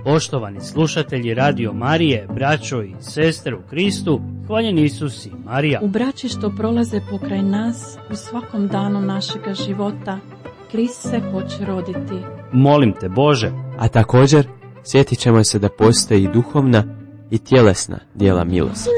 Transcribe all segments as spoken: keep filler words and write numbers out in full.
Poštovani slušatelji Radio Marije, braćo i sestre u Kristu, hvaljen Isus i Marija. U braći što prolaze pokraj nas, u svakom danu našega života, Krist se hoće roditi. Molim te Bože. A također, sjetit ćemo se da postoji i duhovna i tjelesna djela milosti.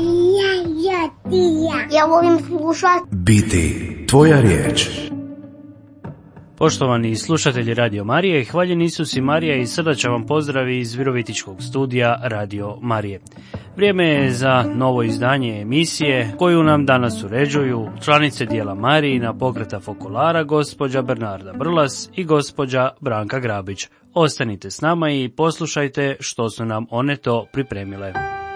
Ja volim slušati. Biti tvoja riječ. Poštovani slušatelji Radio Marije, hvaljen Isus i Marija i srdačan vam pozdrav iz Virovitičkog studija Radio Marije. Vrijeme je za novo izdanje emisije koju nam danas uređuju članice dijela Marijina pokreta Fokolara, gospođa Bernarda Brlas i gospođa Branka Grabić. Ostanite s nama i poslušajte što su nam one to pripremile.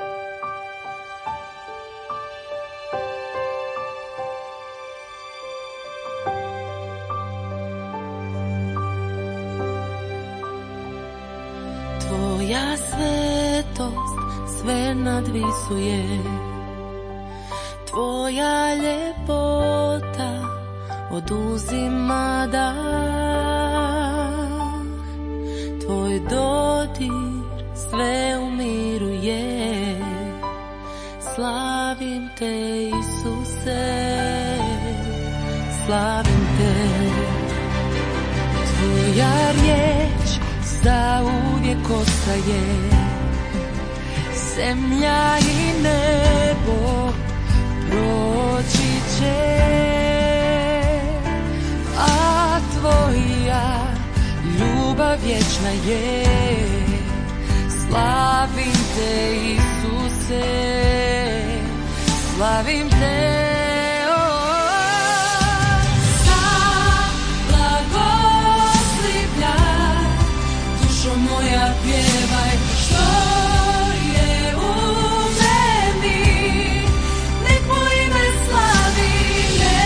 Tvoja svetost sve nadvisuje, tvoja ljepota oduzima dah, tvoj dodir sve umiruje. Slavim te, Isuse, slavim te. Tvoja riječ zauvijek ostaje, zemlja i nebo proći će, a tvoja ljubav vječna je. Slavim te, Isuse, slavim te. Moja pjevaj što je u meni, nek mu ime slavi, ne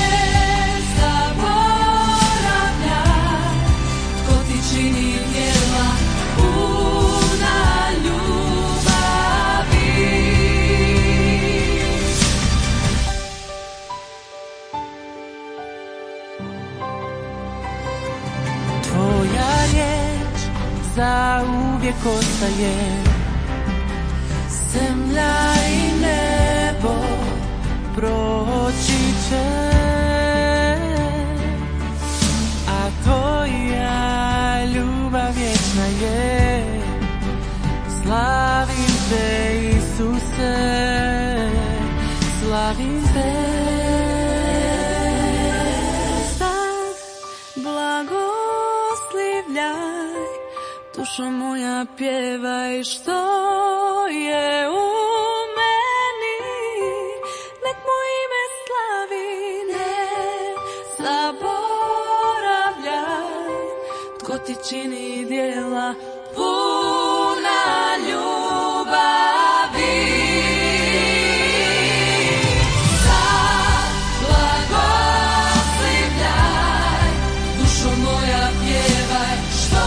zaboravljaj, tko ti čini djela puna ljubavi. Tvoja riječ zauvijek ostaje, zemlja i nebo proći će, a tvoja ljubav vječna je. Slavim te, Isuse, slavim te. Sad blagoslivljaj, dušo moja pjevaj što je u meni, nek mu ime slavi, ne zaboravljaj, tko ti čini djela puna ljubavi. Sad blagoslivljaj, dušo moja pjevaj što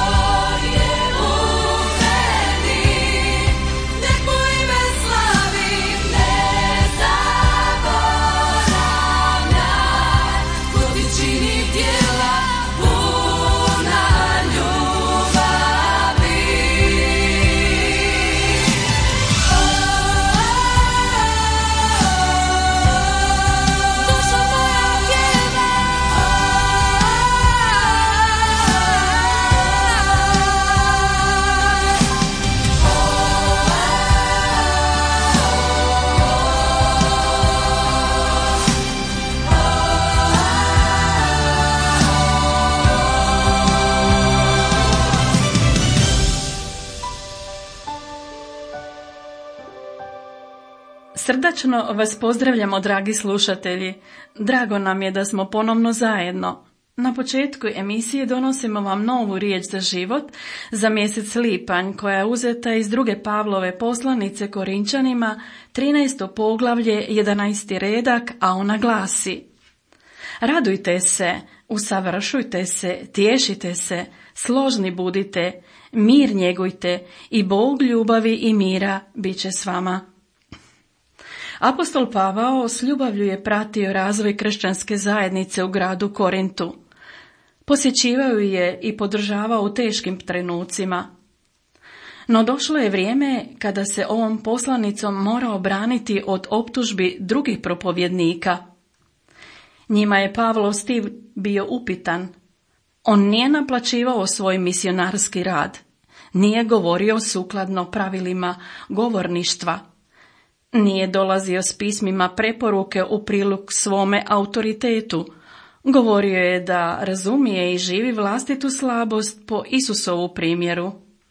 Srdačno vas pozdravljamo, dragi slušatelji. Drago nam je da smo ponovno zajedno. Na početku emisije donosimo vam novu riječ za život za mjesec lipanj, koja je uzeta iz druge Pavlove poslanice Korinčanima, trinaesto poglavlje, jedanaesti redak, a ona glasi: Radujte se, usavršujte se, tješite se, složni budite, mir njegujte i Bog ljubavi i mira bit će s vama. Apostol Pavao s ljubavlju je pratio razvoj kršćanske zajednice u gradu Korintu. Posjećivao je i podržavao u teškim trenucima. No došlo je vrijeme kada se ovom poslanicom mora obraniti od optužbi drugih propovjednika. Njima je Pavlov stil bio upitan. On nije naplaćivao svoj misionarski rad, nije govorio sukladno pravilima govorništva, nije dolazio s pismima preporuke u prilog svome autoritetu, govorio je da razumije i živi vlastitu slabost po Isusovu primjeru.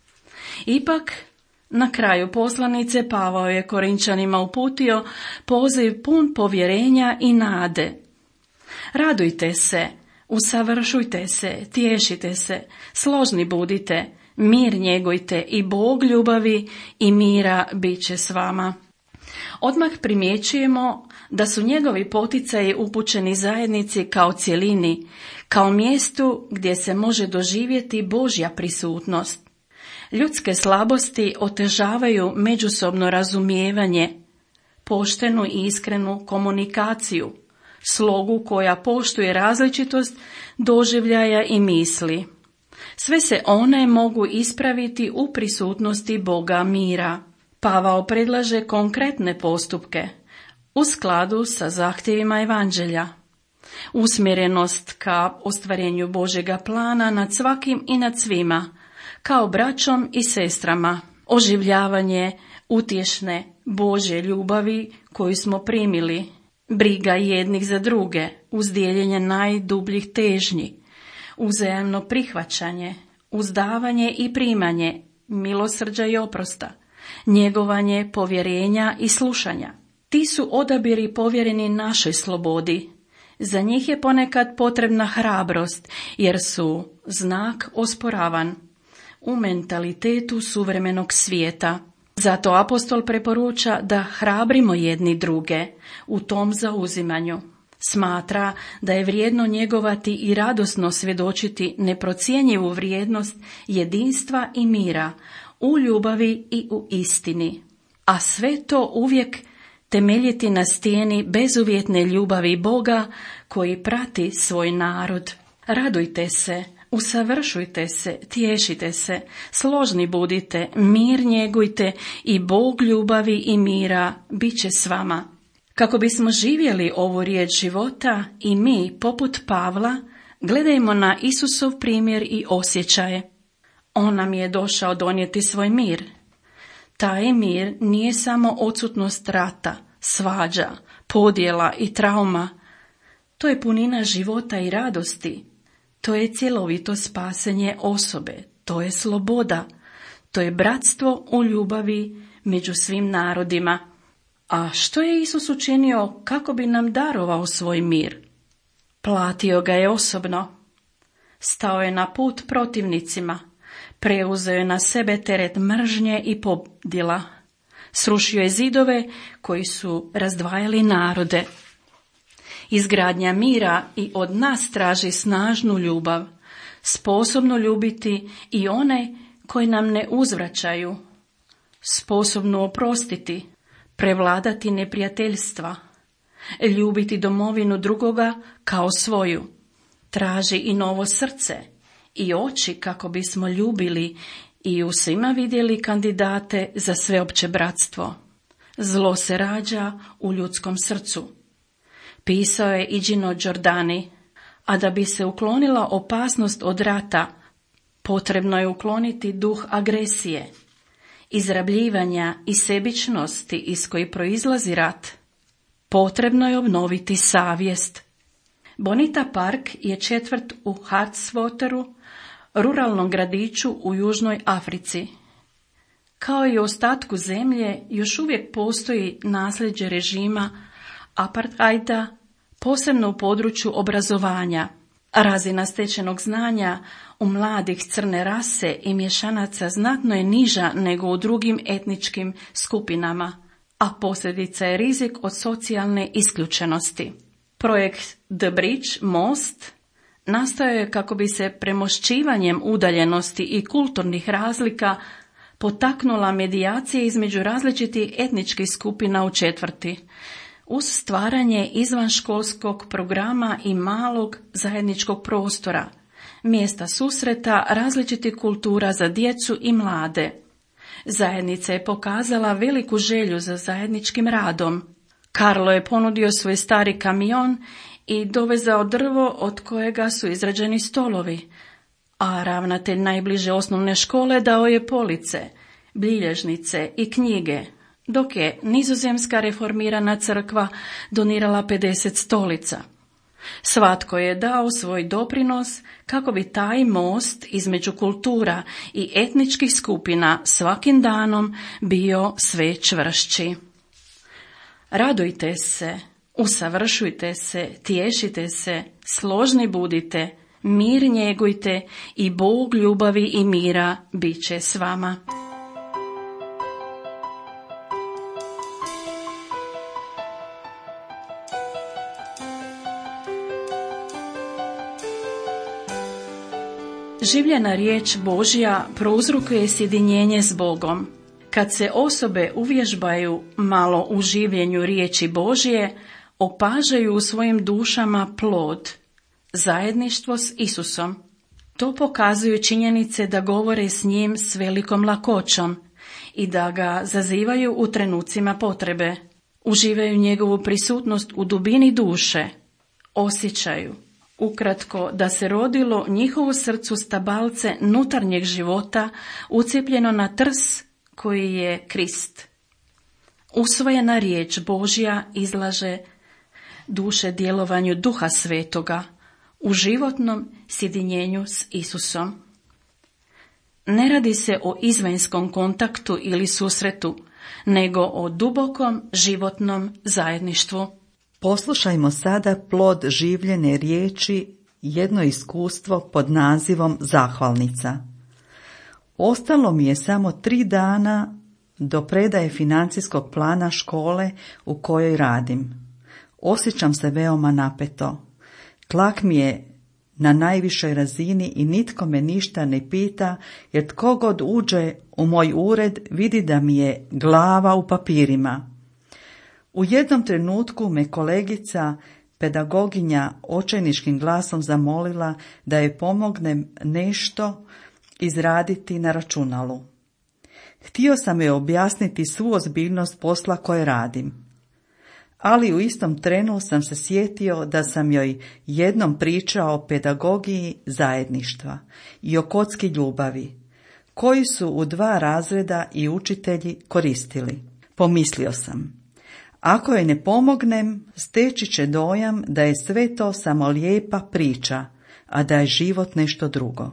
Ipak, na kraju poslanice Pavao je Korinčanima uputio poziv pun povjerenja i nade. Radujte se, usavršujte se, tješite se, složni budite, mir njegujte i Bog ljubavi i mira bit će s vama. Odmah primjećujemo da su njegovi poticaji upućeni zajednici kao cjelini, kao mjestu gdje se može doživjeti Božja prisutnost. Ljudske slabosti otežavaju međusobno razumijevanje, poštenu i iskrenu komunikaciju, slogu koja poštuje različitost doživljaja i misli. Sve se one mogu ispraviti u prisutnosti Boga mira. Pavao predlaže konkretne postupke u skladu sa zahtjevima evanđelja. Usmjerenost ka ostvarenju Božjega plana nad svakim i nad svima, kao braćom i sestrama. Oživljavanje utješne Božje ljubavi koju smo primili. Briga jednih za druge, uz dijeljenje najdubljih težnji, uzajamno prihvaćanje, uzdavanje i primanje, milosrđa i oprosta, njegovanje povjerenja i slušanja. Ti su odabiri povjereni našoj slobodi. Za njih je ponekad potrebna hrabrost, jer su znak osporavan u mentalitetu suvremenog svijeta. Zato apostol preporuča da hrabrimo jedni druge u tom zauzimanju. Smatra da je vrijedno njegovati i radosno svjedočiti neprocjenjivu vrijednost jedinstva i mira u ljubavi i u istini, a sve to uvijek temeljiti na stijeni bezuvjetne ljubavi Boga koji prati svoj narod. Radujte se, usavršujte se, tješite se, složni budite, mir njegujte i Bog ljubavi i mira bit će s vama. Kako bismo živjeli ovu riječ života i mi, poput Pavla, gledajmo na Isusov primjer i osjećaje. On nam je došao donijeti svoj mir. Taj mir nije samo odsutnost rata, svađa, podjela i trauma. To je punina života i radosti. To je cjelovito spasenje osobe. To je sloboda. To je bratstvo u ljubavi među svim narodima. A što je Isus učinio kako bi nam darovao svoj mir? Platio ga je osobno. Stao je na put protivnicima. Preuzeo je na sebe teret mržnje i podjela. Srušio je zidove koji su razdvajali narode. Izgradnja mira i od nas traži snažnu ljubav, sposobno ljubiti i one koji nam ne uzvraćaju, sposobno oprostiti, prevladati neprijateljstva, ljubiti domovinu drugoga kao svoju. Traži i novo srce i oči kako bismo ljubili i u svima vidjeli kandidate za sveopće bratstvo. Zlo se rađa u ljudskom srcu. Pisao je i Gino Giordani, a da bi se uklonila opasnost od rata, potrebno je ukloniti duh agresije, izrabljivanja i sebičnosti iz koji proizlazi rat. Potrebno je obnoviti savjest. Bonita Park je četvrt u Hartswateru, ruralnom gradiću u Južnoj Africi. Kao i u ostatku zemlje, još uvijek postoji nasljeđe režima apartheida, posebno u području obrazovanja. Razina stečenog znanja u mladih crne rase i mješanaca znatno je niža nego u drugim etničkim skupinama, a posljedica je rizik od socijalne isključenosti. Projekt The Bridge, most, nastao je kako bi se premošćivanjem udaljenosti i kulturnih razlika potaknula medijacija između različitih etničkih skupina u četvrti, uz stvaranje izvanškolskog programa i malog zajedničkog prostora, mjesta susreta različitih kultura za djecu i mlade. Zajednica je pokazala veliku želju za zajedničkim radom. Karlo je ponudio svoj stari kamion i dovezao drvo od kojega su izrađeni stolovi, a ravnatelj najbliže osnovne škole dao je police, bilježnice i knjige, dok je Nizozemska reformirana crkva donirala pedeset stolica. Svatko je dao svoj doprinos kako bi taj most između kultura i etničkih skupina svakim danom bio sve čvršći. Radujte se, usavršujte se, tješite se, složni budite, mir njegujte i Bog ljubavi i mira bit će s vama. Življena riječ Božja prouzrokuje sjedinjenje s Bogom. Kad se osobe uvježbaju malo u življenju riječi Božje, opažaju u svojim dušama plod, zajedništvo s Isusom. To pokazuju činjenice da govore s njim s velikom lakoćom i da ga zazivaju u trenucima potrebe. Uživaju njegovu prisutnost u dubini duše, osjećaju, ukratko, da se rodilo njihovu srcu stabalce nutarnjeg života ucijepljeno na trs koji je Krist. Usvojena riječ Božja izlaže duše djelovanju Duha Svetoga u životnom sjedinjenju s Isusom. Ne radi se o izvanjskom kontaktu ili susretu, nego o dubokom životnom zajedništvu. Poslušajmo sada plod življene riječi, jedno iskustvo pod nazivom Zahvalnica. Ostalo mi je samo tri dana do predaje financijskog plana škole u kojoj radim. Osjećam se veoma napeto. Tlak mi je na najvišoj razini i nitko me ništa ne pita, jer tko god uđe u moj ured vidi da mi je glava u papirima. U jednom trenutku me kolegica, pedagoginja, očajničkim glasom zamolila da joj pomognem nešto izraditi na računalu. Htio sam joj objasniti svu ozbiljnost posla koje radim. Ali u istom trenu sam se sjetio da sam joj jednom pričao o pedagogiji zajedništva i o kocki ljubavi, koji su u dva razreda i učitelji koristili. Pomislio sam, ako joj ne pomognem, steći će dojam da je sve to samo lijepa priča, a da je život nešto drugo.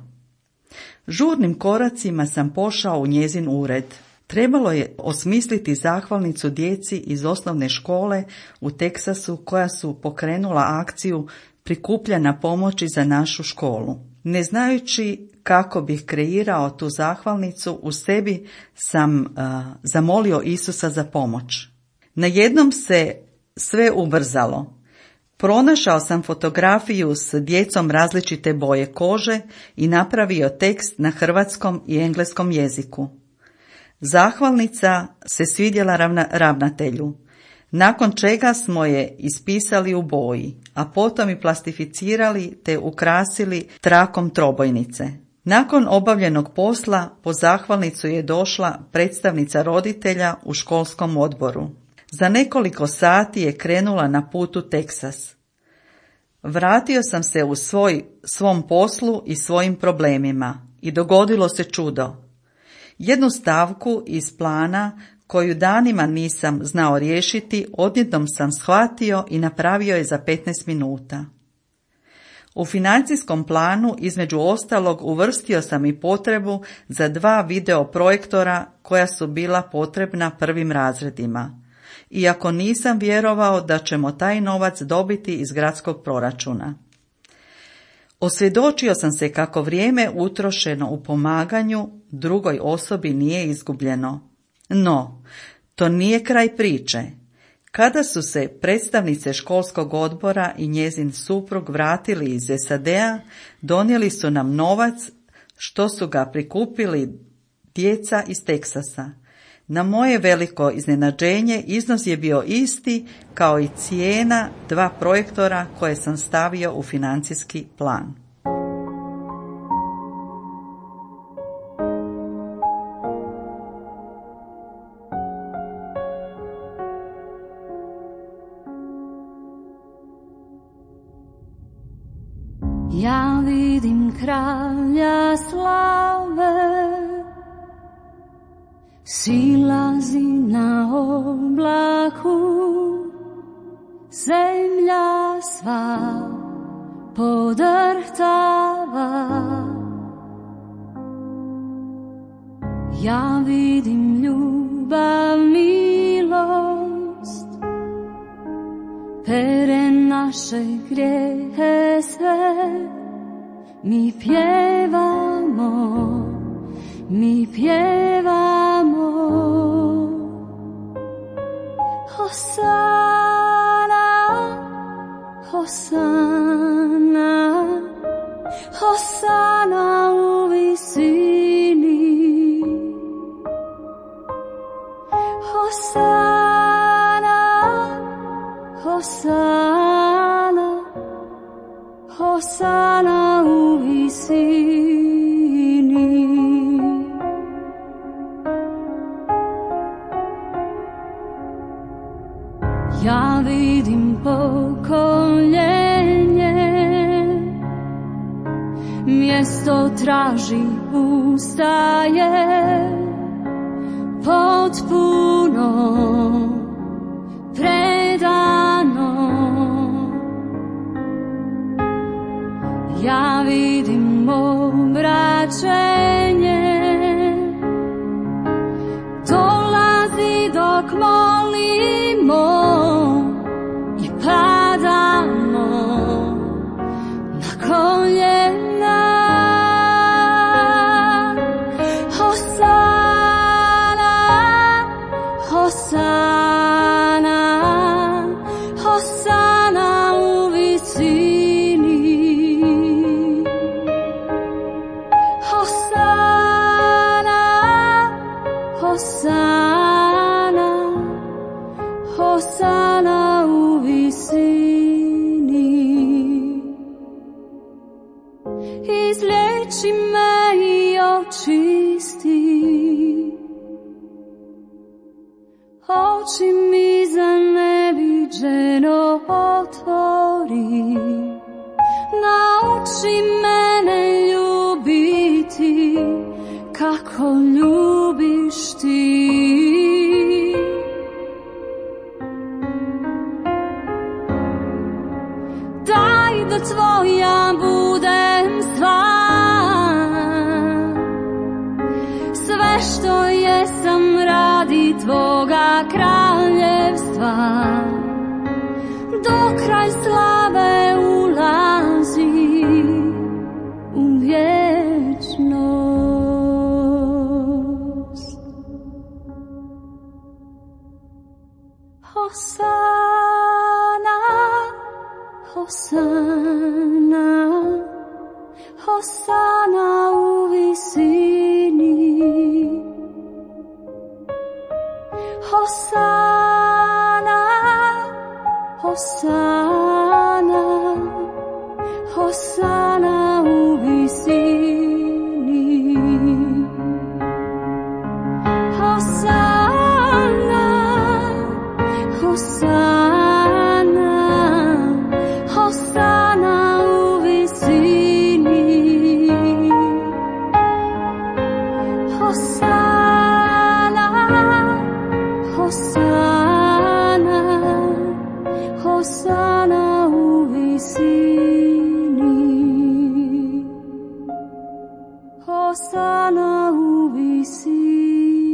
Žurnim koracima sam pošao u njezin ured. Trebalo je osmisliti zahvalnicu djeci iz osnovne škole u Teksasu koja su pokrenula akciju prikupljanja pomoći za našu školu. Ne znajući kako bih kreirao tu zahvalnicu, u sebi sam uh, zamolio Isusa za pomoć. Najednom se sve ubrzalo. Pronašao sam fotografiju s djecom različite boje kože i napravio tekst na hrvatskom i engleskom jeziku. Zahvalnica se svidjela ravna, ravnatelju, nakon čega smo je ispisali u boji, a potom i plastificirali te ukrasili trakom trobojnice. Nakon obavljenog posla po zahvalnicu je došla predstavnica roditelja u školskom odboru. Za nekoliko sati je krenula na put u Teksas. Vratio sam se u svoj, svom poslu i svojim problemima i dogodilo se čudo. Jednu stavku iz plana koju danima nisam znao riješiti, odjednom sam shvatio i napravio je za petnaest minuta. U financijskom planu između ostalog uvrstio sam i potrebu za dva videoprojektora koja su bila potrebna prvim razredima, iako nisam vjerovao da ćemo taj novac dobiti iz gradskog proračuna. Osvjedočio sam se kako vrijeme utrošeno u pomaganju drugoj osobi nije izgubljeno. No, to nije kraj priče. Kada su se predstavnice školskog odbora i njezin suprug vratili iz S A D-a, donijeli su nam novac što su ga prikupili djeca iz Teksasa. Na moje veliko iznenađenje iznos je bio isti kao i cijena dva projektora koje sam stavio u financijski plan. Ja vidim kralja slave, silazi na oblaku, zemlja sva podrhtava. Ja vidim ljubav, milost, pere naše grijehe sve. Mi pjevamo, mi pjevamo. Hosana, Hosana, Hosana u visini. Hosana, Hosana, Hosana u visini. Ja vidim pokoljenje, mjesto traži, ustaje, potpuno predano. Ja vidim obraćenje, dolazi dok molimo i padamo na koljena. Hosana, Hosana, Hosana u visini. Hosana, Hosana, Hosana u visini. Izliječi me i očisti, oči mi za neviđeno otvori. Nauči mene ljubiti kako ljubiš ti. Daj da tvoja budem sva, sve što jesam radi tvoga kraljevstva. Do kraj slave ulazi u vječnost. Hosana, Hosana, Hosana u visini. Hosana, Hosana, Hosana u visini. Hosana, Hosana, Hosana u visini. Hosana, Hosana, Hosana u visini. Hosana u visini.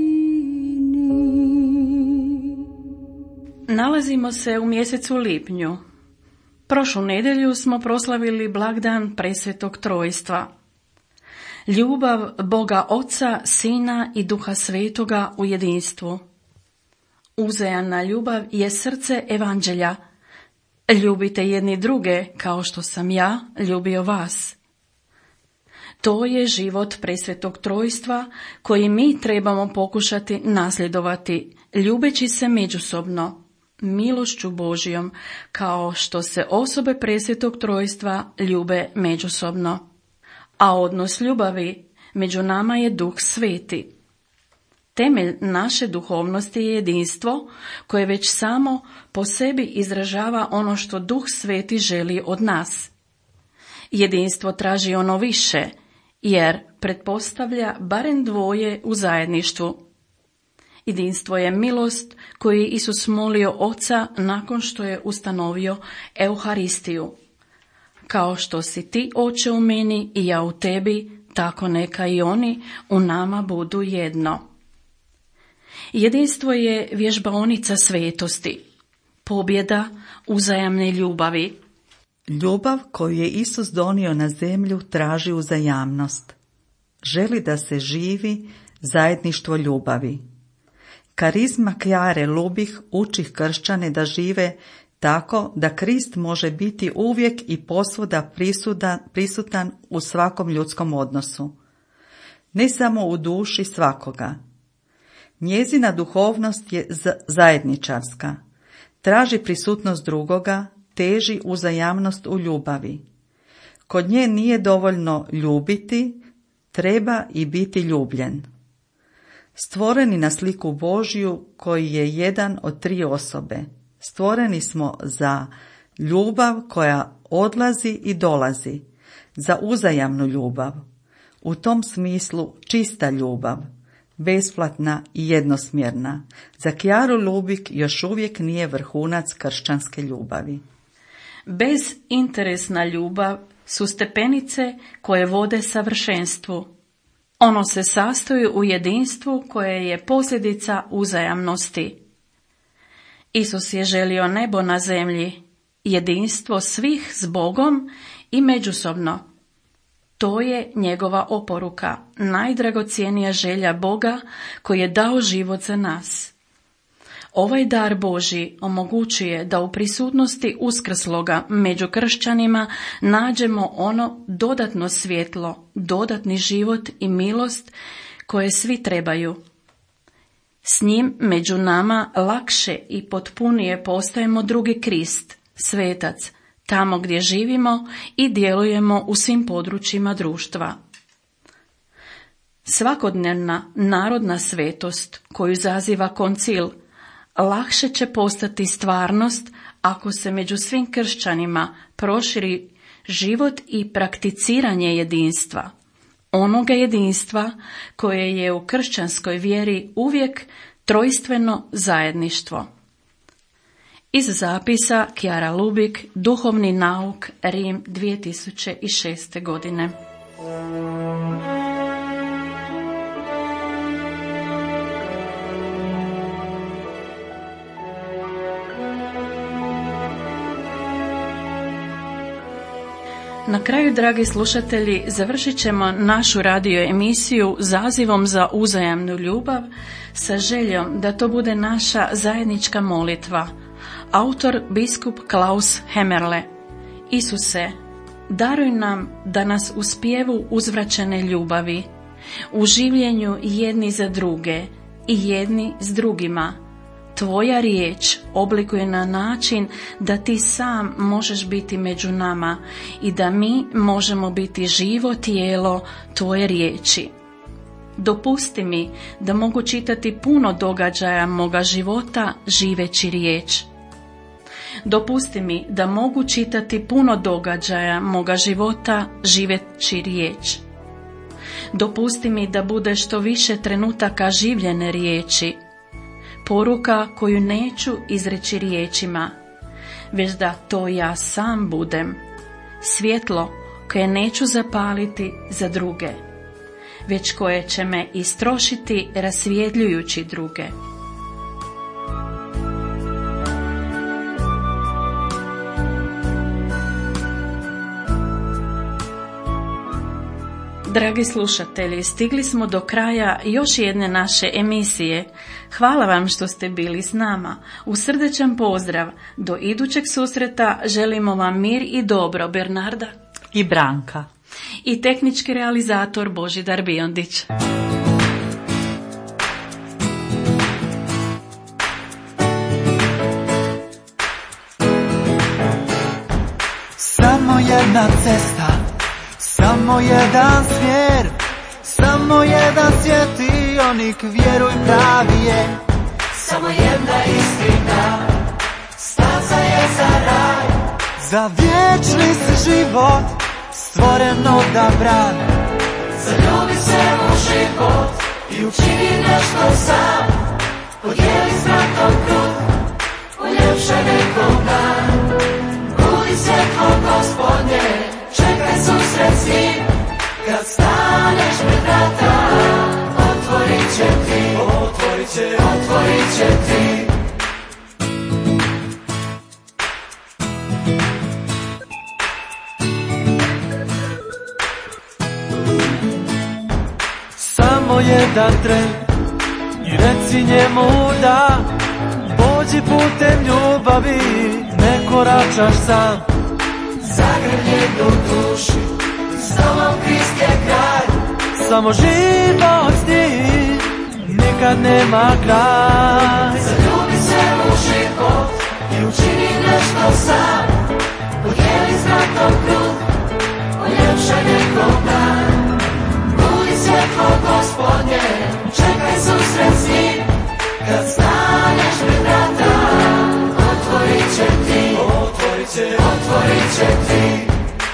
Nalazimo se u mjesecu lipnju. Prošlu nedjelju smo proslavili blagdan Presvetog Trojstva. Ljubav Boga Oca, Sina i Duha Svetoga u jedinstvu. Uzajamna ljubav je srce evanđelja. Ljubite jedni druge kao što sam ja ljubio vas. To je život Presvetog Trojstva koji mi trebamo pokušati nasljedovati, ljubeći se međusobno, milošću Božjom, kao što se osobe Presvetog Trojstva ljube međusobno. A odnos ljubavi među nama je Duh Sveti. Temelj naše duhovnosti je jedinstvo koje već samo po sebi izražava ono što Duh Sveti želi od nas. Jedinstvo traži ono više, jer pretpostavlja barem dvoje u zajedništvu. Jedinstvo je milost koju je Isus molio Oca nakon što je ustanovio Euharistiju. Kao što si ti, Oče, u meni i ja u tebi, tako neka i oni u nama budu jedno. Jedinstvo je vježbaonica svetosti, pobjeda uzajamne ljubavi. Ljubav koju je Isus donio na zemlju traži uzajamnost. Želi da se živi zajedništvo ljubavi. Karizma Kjare Lubih uči kršćane da žive tako da Krist može biti uvijek i posvuda prisutan, prisutan u svakom ljudskom odnosu. Ne samo u duši svakoga. Njezina duhovnost je zajedničarska. Traži prisutnost drugoga, teži uzajamnost u ljubavi. Kod nje nije dovoljno ljubiti, treba i biti ljubljen. Stvoreni na sliku Božju koji je jedan od tri osobe. Stvoreni smo za ljubav koja odlazi i dolazi, za uzajamnu ljubav. U tom smislu čista ljubav, besplatna i jednosmjerna. Za Kjaru Lubik još uvijek nije vrhunac kršćanske ljubavi. Bezinteresna ljubav su stepenice koje vode savršenstvu. Ono se sastoji u jedinstvu koje je posljedica uzajamnosti. Isus je želio nebo na zemlji, jedinstvo svih s Bogom i međusobno. To je njegova oporuka, najdragocjenija želja Boga koji je dao život za nas. Ovaj dar Božji omogućuje da u prisutnosti uskrsloga među kršćanima nađemo ono dodatno svjetlo, dodatni život i milost koje svi trebaju. S njim među nama lakše i potpunije postajemo drugi Krist, svetac, tamo gdje živimo i djelujemo u svim područjima društva. Svakodnevna narodna svetost koju zaziva koncil lakše će postati stvarnost ako se među svim kršćanima proširi život i prakticiranje jedinstva. Onoga jedinstva koje je u kršćanskoj vjeri uvijek trojstveno zajedništvo. Iz zapisa Kjara Lubik, Duhovni nauk, Rim, dvije tisuće šeste. godine. Na kraju, dragi slušatelji, završit ćemo našu radio emisiju zazivom za uzajamnu ljubav sa željom da to bude naša zajednička molitva. Autor biskup Klaus Hemerle. Isuse, daruj nam da nas u spjevu uzvraćene ljubavi, u življenju jedni za druge i jedni s drugima, Tvoja riječ oblikuje na način da ti sam možeš biti među nama i da mi možemo biti živo tijelo Tvoje riječi. Dopusti mi da mogu čitati puno događaja moga života živeći riječ. Dopusti mi da mogu čitati puno događaja moga života živeći riječ. Dopusti mi da bude što više trenutaka življene riječi, poruka koju neću izreći riječima, već da to ja sam budem, svjetlo koje neću zapaliti za druge, već koje će me istrošiti rasvjetljujući druge. Dragi slušatelji, stigli smo do kraja još jedne naše emisije. Hvala vam što ste bili s nama. U srdečan pozdrav. Do idućeg susreta želimo vam mir i dobro. Bernarda i Branka. I tehnički realizator Božidar Biondić. Samo jedna cesta, samo jedan smjer, samo jedan svjetionik, vjeruj pravi je. Samo jedna istina, staza je za raj, za vječni si život, stvoreno da brani. Zaljubi se u život i učini nešto sam. Podijeli s bratom kruh, uljepšaj nekom dan. Budi svjetlo Gospodnje, čekaj susret s njim. Kad staneš pred vrata, otvorit će ti, otvorit će, otvorit će ti. Samo jedan tren i reci njemu da pođi putem ljubavi, ne koračaš sam. Zagrljen u duši, s tobom Krist je kralj. Samo život s njim nikad nema kraj. Zaljubi se u život i učini nešto sam. Podijeli s bratom kruh, uljepšaj nekom dan. Budi svjetlo Gospodnje, čekaj susret s njim. Kad staneš pred vrata, otvorit će ti, otvorit će, otvorit će ti.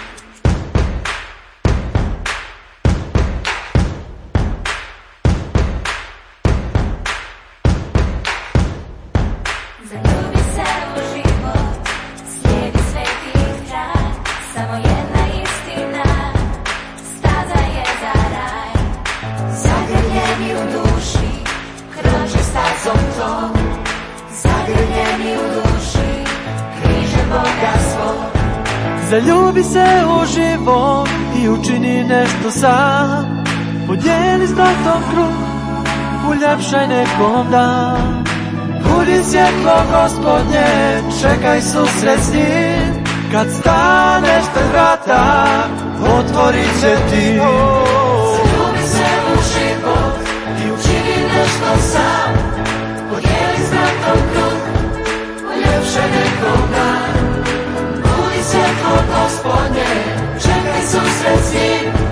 Zaljubi se u život, slijedi svetih trag, samo jedna istina, staza je za raj. Zagrljeni u duši, kroči stazom tom. Zagrljeni u duši, križem Boga svog. Zaljubi se u život i učini nešto sam. Podijeli s bratom kruh, uljepšaj nekom dan. Budi svjetlo Gospodnje, čekaj susret s njim. Kad staneš pred vrata, otvorit će ti. Zaljubi se u život i učini nešto sam. Podijeli s bratom kruh, uljepšaj nekom dan. Budi svjetlo Gospodnje, čekaj susret s njim.